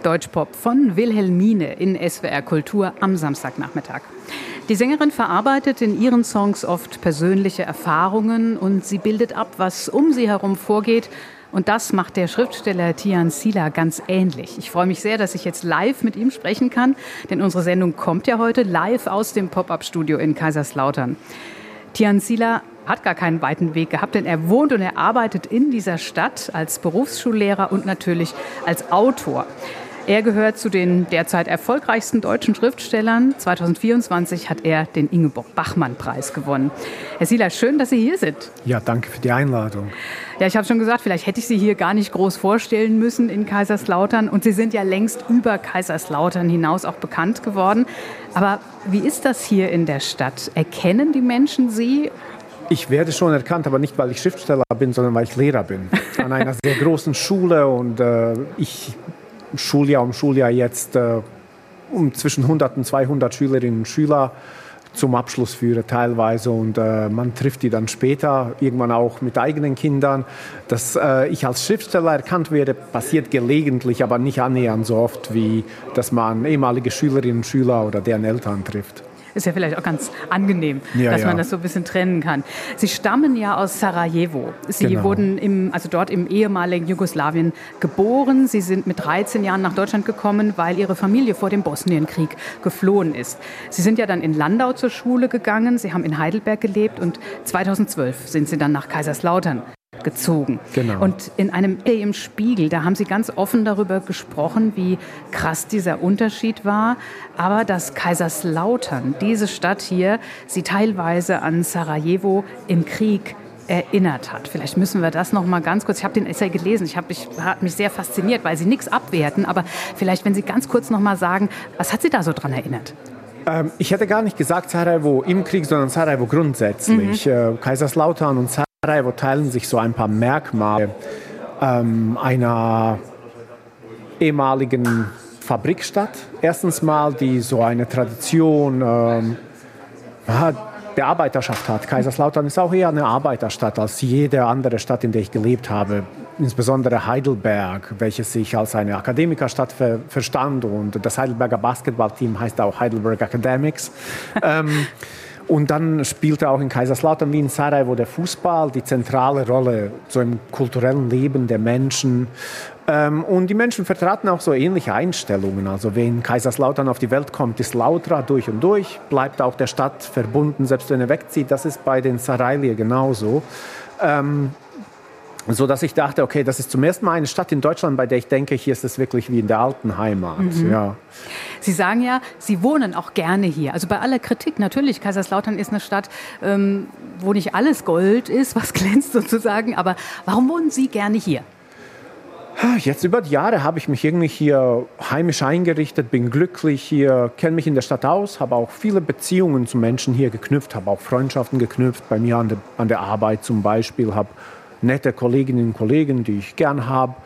Deutschpop von Wilhelmine in SWR Kultur am Samstagnachmittag. Die Sängerin verarbeitet in ihren Songs oft persönliche Erfahrungen und sie bildet ab, was um sie herum vorgeht. Und das macht der Schriftsteller Tian Sila ganz ähnlich. Ich freue mich sehr, dass ich jetzt live mit ihm sprechen kann, denn unsere Sendung kommt ja heute live aus dem Pop-up-Studio in Kaiserslautern. Tian Sila hat gar keinen weiten Weg gehabt, denn er wohnt und er arbeitet in dieser Stadt als Berufsschullehrer und natürlich als Autor. Er gehört zu den derzeit erfolgreichsten deutschen Schriftstellern. 2024 hat er den Ingeborg-Bachmann-Preis gewonnen. Herr Sila, schön, dass Sie hier sind. Ja, danke für die Einladung. Ja, ich habe schon gesagt, vielleicht hätte ich Sie hier gar nicht groß vorstellen müssen in Kaiserslautern. Und Sie sind ja längst über Kaiserslautern hinaus auch bekannt geworden. Aber wie ist das hier in der Stadt? Erkennen die Menschen Sie? Ich werde schon erkannt, aber nicht, weil ich Schriftsteller bin, sondern weil ich Lehrer bin. An einer sehr großen Schule und ich Schuljahr um Schuljahr jetzt zwischen 100 und 200 Schülerinnen und Schüler zum Abschluss führe teilweise und man trifft die dann später, irgendwann auch mit eigenen Kindern. Dass ich als Schriftsteller erkannt werde, passiert gelegentlich, aber nicht annähernd so oft, wie dass man ehemalige Schülerinnen und Schüler oder deren Eltern trifft. Ist ja vielleicht auch ganz angenehm, dass man das so ein bisschen trennen kann. Sie stammen ja aus Sarajevo. Sie wurden dort im ehemaligen Jugoslawien geboren. Sie sind mit 13 Jahren nach Deutschland gekommen, weil Ihre Familie vor dem Bosnienkrieg geflohen ist. Sie sind ja dann in Landau zur Schule gegangen. Sie haben in Heidelberg gelebt und 2012 sind Sie dann nach Kaiserslautern gezogen. Genau. Und in einem im Spiegel, da haben Sie ganz offen darüber gesprochen, wie krass dieser Unterschied war, aber dass Kaiserslautern, diese Stadt hier, Sie teilweise an Sarajevo im Krieg erinnert hat. Vielleicht müssen wir das noch mal ganz kurz, ich habe den Essay gelesen, hat mich sehr fasziniert, weil Sie nichts abwerten, aber vielleicht, wenn Sie ganz kurz noch mal sagen, was hat Sie da so dran erinnert? Ich hätte gar nicht gesagt Sarajevo im Krieg, sondern Sarajevo grundsätzlich. Kaiserslautern und Sarajevo teilen sich so ein paar Merkmale einer ehemaligen Fabrikstadt. Erstens mal, die so eine Tradition der Arbeiterschaft hat. Kaiserslautern ist auch eher eine Arbeiterstadt als jede andere Stadt, in der ich gelebt habe. Insbesondere Heidelberg, welches sich als eine Akademikerstadt verstand. Und das Heidelberger Basketballteam heißt auch Heidelberg Academics. Und dann spielte auch in Kaiserslautern wie in Sarajevo der Fußball die zentrale Rolle so im kulturellen Leben der Menschen. Und die Menschen vertraten auch so ähnliche Einstellungen. Also wer in Kaiserslautern auf die Welt kommt, ist Lautra durch und durch, bleibt auch der Stadt verbunden, selbst wenn er wegzieht. Das ist bei den Sarajlier genauso. So dass ich dachte, okay, das ist zum ersten Mal eine Stadt in Deutschland, bei der ich denke, hier ist es wirklich wie in der alten Heimat. Ja. Sie sagen ja, Sie wohnen auch gerne hier. Also bei aller Kritik, natürlich, Kaiserslautern ist eine Stadt, wo nicht alles Gold ist, was glänzt sozusagen. Aber warum wohnen Sie gerne hier? Jetzt über die Jahre habe ich mich irgendwie hier heimisch eingerichtet, bin glücklich hier, kenne mich in der Stadt aus, habe auch viele Beziehungen zu Menschen hier geknüpft, habe auch Freundschaften geknüpft, bei mir an der Arbeit zum Beispiel, habe nette Kolleginnen und Kollegen, die ich gern habe.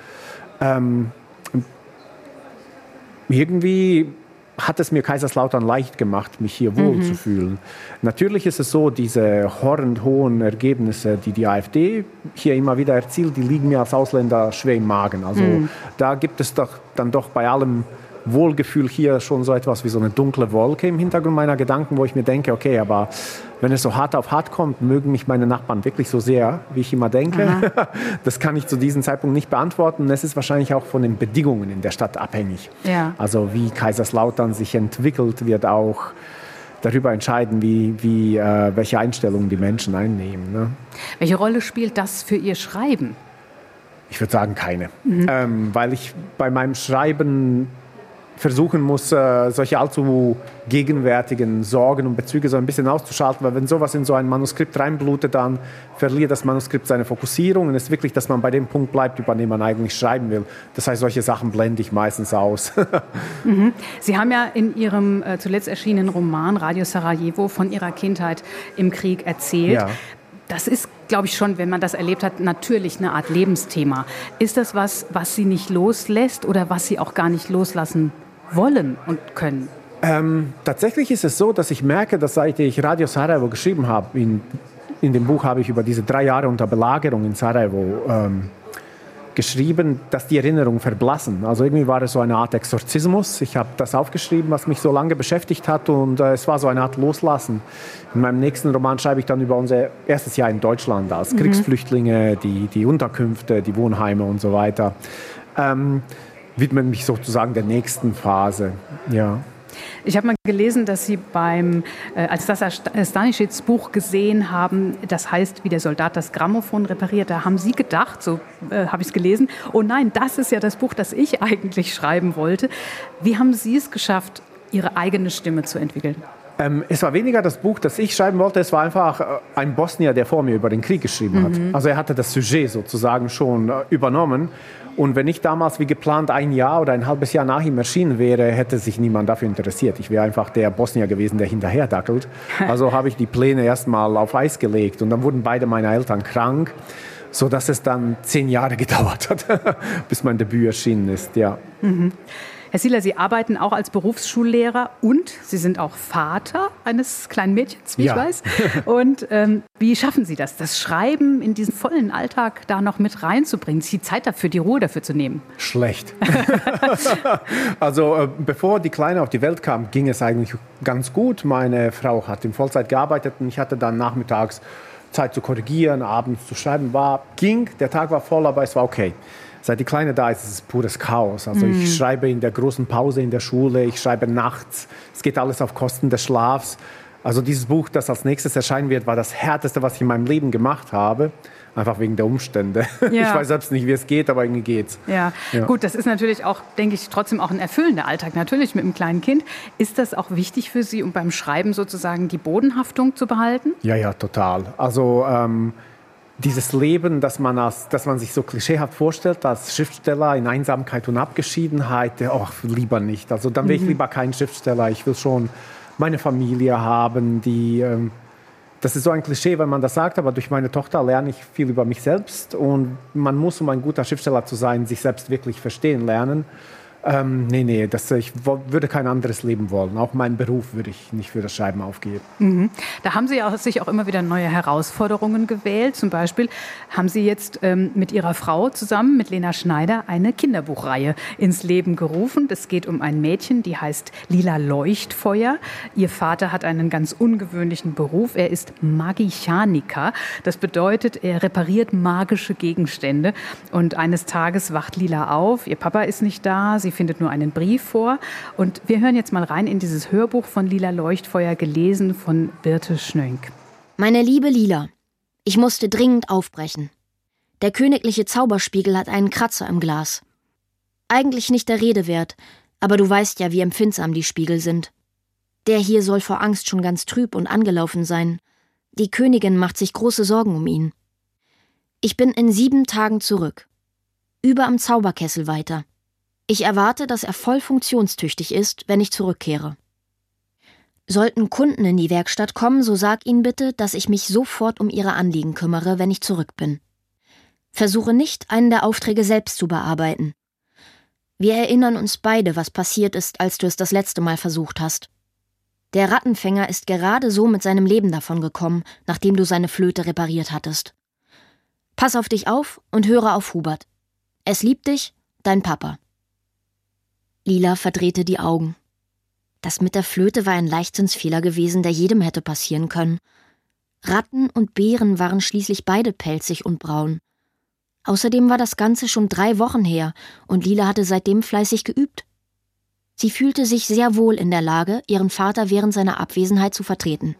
Irgendwie hat es mir Kaiserslautern leicht gemacht, mich hier wohlzufühlen. Natürlich ist es so, diese horrend hohen Ergebnisse, die die AfD hier immer wieder erzielt, die liegen mir als Ausländer schwer im Magen. Also da gibt es doch dann doch bei allem Wohlgefühl hier schon so etwas wie so eine dunkle Wolke im Hintergrund meiner Gedanken, wo ich mir denke, okay, aber wenn es so hart auf hart kommt, mögen mich meine Nachbarn wirklich so sehr, wie ich immer denke. Das kann ich zu diesem Zeitpunkt nicht beantworten. Es ist wahrscheinlich auch von den Bedingungen in der Stadt abhängig. Ja. Also wie Kaiserslautern sich entwickelt, wird auch darüber entscheiden, welche Einstellungen die Menschen einnehmen. Ne? Welche Rolle spielt das für Ihr Schreiben? Ich würde sagen, keine. Weil ich bei meinem Schreiben versuchen muss, solche allzu gegenwärtigen Sorgen und Bezüge so ein bisschen auszuschalten, weil wenn sowas in so ein Manuskript reinblutet, dann verliert das Manuskript seine Fokussierung und es ist wirklich, dass man bei dem Punkt bleibt, über den man eigentlich schreiben will. Das heißt, solche Sachen blende ich meistens aus. Sie haben ja in Ihrem zuletzt erschienenen Roman Radio Sarajevo von Ihrer Kindheit im Krieg erzählt. Ja. Das ist, glaube ich schon, wenn man das erlebt hat, natürlich eine Art Lebensthema. Ist das was Sie nicht loslässt oder was Sie auch gar nicht loslassen wollen und können? Tatsächlich ist es so, dass ich merke, dass seit ich Radio Sarajevo geschrieben habe, in dem Buch habe ich über diese 3 Jahre unter Belagerung in Sarajevo geschrieben, dass die Erinnerungen verblassen. Also irgendwie war es so eine Art Exorzismus. Ich habe das aufgeschrieben, was mich so lange beschäftigt hat und es war so eine Art Loslassen. In meinem nächsten Roman schreibe ich dann über unser erstes Jahr in Deutschland als Kriegsflüchtlinge, die Unterkünfte, die Wohnheime und so weiter. Widmen mich sozusagen der nächsten Phase, ja. Ich habe mal gelesen, dass Sie als das Stanisics Buch gesehen haben, das heißt, wie der Soldat das Grammophon repariert, da haben Sie gedacht, so habe ich es gelesen, oh nein, das ist ja das Buch, das ich eigentlich schreiben wollte. Wie haben Sie es geschafft, Ihre eigene Stimme zu entwickeln? Es war weniger das Buch, das ich schreiben wollte, es war einfach ein Bosnier, der vor mir über den Krieg geschrieben hat. Also er hatte das Sujet sozusagen schon übernommen. Und wenn ich damals wie geplant ein Jahr oder ein halbes Jahr nach ihm erschienen wäre, hätte sich niemand dafür interessiert. Ich wäre einfach der Bosnier gewesen, der hinterher dackelt. Also habe ich die Pläne erstmal auf Eis gelegt. Und dann wurden beide meine Eltern krank, sodass es dann 10 Jahre gedauert hat, bis mein Debüt erschienen ist. Ja. Herr Sieler, Sie arbeiten auch als Berufsschullehrer und Sie sind auch Vater eines kleinen Mädchens, wie ich weiß. Und wie schaffen Sie das Schreiben in diesen vollen Alltag da noch mit reinzubringen, die Zeit dafür, die Ruhe dafür zu nehmen? Schlecht. Also bevor die Kleine auf die Welt kam, ging es eigentlich ganz gut. Meine Frau hat in Vollzeit gearbeitet und ich hatte dann nachmittags Zeit zu korrigieren, abends zu schreiben. Der Tag war voll, aber es war okay. Seit die Kleine da ist, ist es pures Chaos. Also ich schreibe in der großen Pause in der Schule, ich schreibe nachts. Es geht alles auf Kosten des Schlafs. Also dieses Buch, das als nächstes erscheinen wird, war das Härteste, was ich in meinem Leben gemacht habe. Einfach wegen der Umstände. Ja. Ich weiß selbst nicht, wie es geht, aber irgendwie geht's. Ja. Gut, das ist natürlich auch, denke ich, trotzdem auch ein erfüllender Alltag. Natürlich mit einem kleinen Kind. Ist das auch wichtig für Sie, um beim Schreiben sozusagen die Bodenhaftung zu behalten? Ja, total. Also dieses Leben, das man sich so klischeehaft vorstellt als Schriftsteller in Einsamkeit und Abgeschiedenheit, lieber nicht. Also dann will ich lieber kein Schriftsteller. Ich will schon meine Familie haben, das ist so ein Klischee, wenn man das sagt, aber durch meine Tochter lerne ich viel über mich selbst und man muss, um ein guter Schriftsteller zu sein, sich selbst wirklich verstehen lernen. Ich würde kein anderes Leben wollen. Auch meinen Beruf würde ich nicht für das Schreiben aufgeben. Da haben Sie sich auch immer wieder neue Herausforderungen gewählt. Zum Beispiel haben Sie jetzt mit Ihrer Frau zusammen, mit Lena Schneider, eine Kinderbuchreihe ins Leben gerufen. Es geht um ein Mädchen, die heißt Lila Leuchtfeuer. Ihr Vater hat einen ganz ungewöhnlichen Beruf. Er ist Magichaniker. Das bedeutet, er repariert magische Gegenstände. Und eines Tages wacht Lila auf. Ihr Papa ist nicht da. Sie findet nur einen Brief vor. Und wir hören jetzt mal rein in dieses Hörbuch von Lila Leuchtfeuer, gelesen von Birte Schnönk. Meine liebe Lila, ich musste dringend aufbrechen. Der königliche Zauberspiegel hat einen Kratzer im Glas. Eigentlich nicht der Rede wert, aber du weißt ja, wie empfindsam die Spiegel sind. Der hier soll vor Angst schon ganz trüb und angelaufen sein. Die Königin macht sich große Sorgen um ihn. Ich bin in 7 Tagen zurück. Über am Zauberkessel weiter. Ich erwarte, dass er voll funktionstüchtig ist, wenn ich zurückkehre. Sollten Kunden in die Werkstatt kommen, so sag ihnen bitte, dass ich mich sofort um ihre Anliegen kümmere, wenn ich zurück bin. Versuche nicht, einen der Aufträge selbst zu bearbeiten. Wir erinnern uns beide, was passiert ist, als du es das letzte Mal versucht hast. Der Rattenfänger ist gerade so mit seinem Leben davongekommen, nachdem du seine Flöte repariert hattest. Pass auf dich auf und höre auf Hubert. Es liebt dich, dein Papa. Lila verdrehte die Augen. Das mit der Flöte war ein Leichtsinnsfehler gewesen, der jedem hätte passieren können. Ratten und Bären waren schließlich beide pelzig und braun. Außerdem war das Ganze schon 3 Wochen her und Lila hatte seitdem fleißig geübt. Sie fühlte sich sehr wohl in der Lage, ihren Vater während seiner Abwesenheit zu vertreten.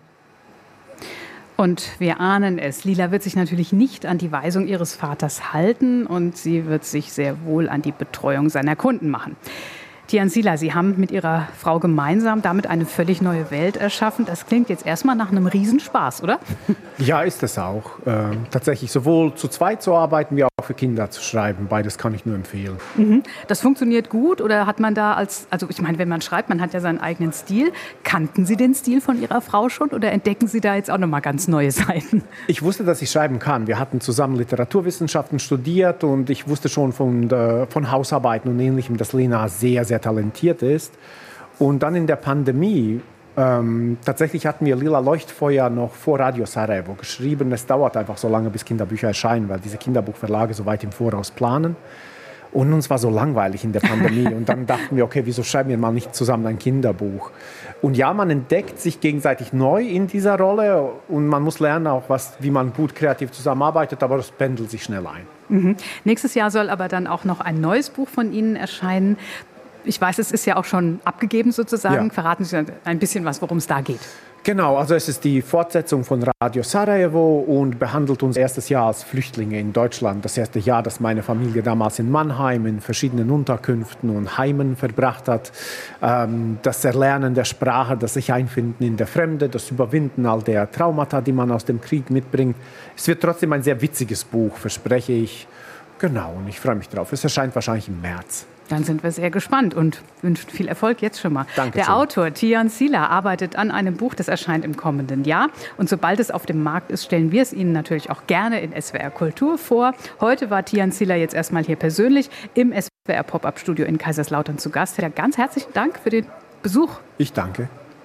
Und wir ahnen es, Lila wird sich natürlich nicht an die Weisung ihres Vaters halten und sie wird sich sehr wohl an die Betreuung seiner Kunden machen. Tian Sieler, Sie haben mit Ihrer Frau gemeinsam damit eine völlig neue Welt erschaffen. Das klingt jetzt erstmal nach einem Riesenspaß, oder? Ja, ist es auch. Tatsächlich sowohl zu zweit zu arbeiten, wie auch für Kinder zu schreiben. Beides kann ich nur empfehlen. Das funktioniert gut oder hat man da ich meine, wenn man schreibt, man hat ja seinen eigenen Stil. Kannten Sie den Stil von Ihrer Frau schon oder entdecken Sie da jetzt auch nochmal ganz neue Seiten? Ich wusste, dass ich schreiben kann. Wir hatten zusammen Literaturwissenschaften studiert und ich wusste schon von Hausarbeiten und Ähnlichem, dass Lena sehr, sehr talentiert ist. Und dann in der Pandemie Tatsächlich hatten wir Lila Leuchtfeuer noch vor Radio Sarajevo geschrieben. Es dauert einfach so lange, bis Kinderbücher erscheinen, weil diese Kinderbuchverlage so weit im Voraus planen. Und uns war so langweilig in der Pandemie. Und dann dachten wir, okay, wieso schreiben wir mal nicht zusammen ein Kinderbuch? Und ja, man entdeckt sich gegenseitig neu in dieser Rolle. Und man muss lernen auch, wie man gut kreativ zusammenarbeitet. Aber das pendelt sich schnell ein. Mhm. Nächstes Jahr soll aber dann auch noch ein neues Buch von Ihnen erscheinen. Ich weiß, es ist ja auch schon abgegeben sozusagen. Ja. Verraten Sie ein bisschen was, worum es da geht. Genau, also es ist die Fortsetzung von Radio Sarajevo und behandelt unser erstes Jahr als Flüchtlinge in Deutschland. Das erste Jahr, das meine Familie damals in Mannheim in verschiedenen Unterkünften und Heimen verbracht hat. Das Erlernen der Sprache, das sich einfinden in der Fremde, das Überwinden all der Traumata, die man aus dem Krieg mitbringt. Es wird trotzdem ein sehr witziges Buch, verspreche ich. Genau, und ich freue mich drauf. Es erscheint wahrscheinlich im März. Dann sind wir sehr gespannt und wünschen viel Erfolg jetzt schon mal. Danke. Der Autor Tijan Sila arbeitet an einem Buch, das erscheint im kommenden Jahr. Und sobald es auf dem Markt ist, stellen wir es Ihnen natürlich auch gerne in SWR Kultur vor. Heute war Tijan Sila jetzt erstmal hier persönlich im SWR Pop-Up-Studio in Kaiserslautern zu Gast. Ja, ganz herzlichen Dank für den Besuch. Ich danke.